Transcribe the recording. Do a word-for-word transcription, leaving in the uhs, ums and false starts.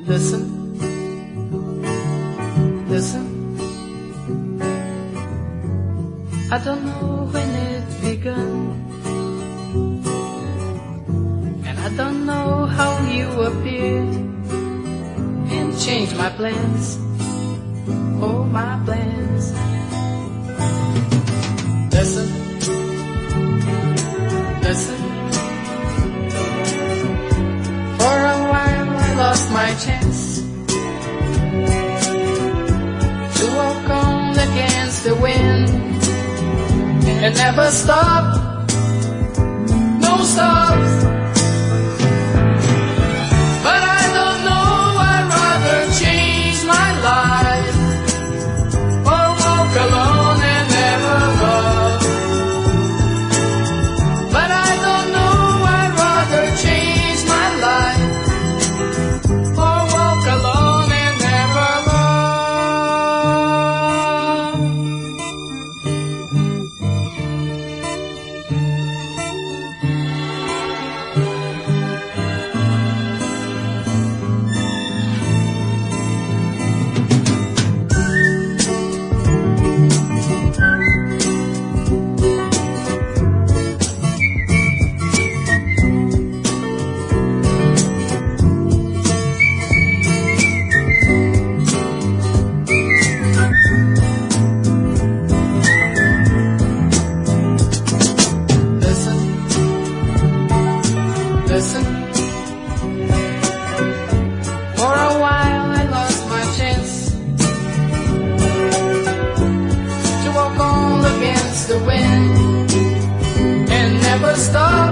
Listen, listen. I don't know when it begun, and I don't know how you appeared and changed my plans, oh my plans. Listen, listen. For a while I lost my chance to walk on against the wind and never stop, no stops. But I don't know, I'd rather change my life or walk alone and never love. But I don't know, I'd rather change my life or walk alone and never love. Listen, for a while I lost my chance to walk on against the wind and never stop.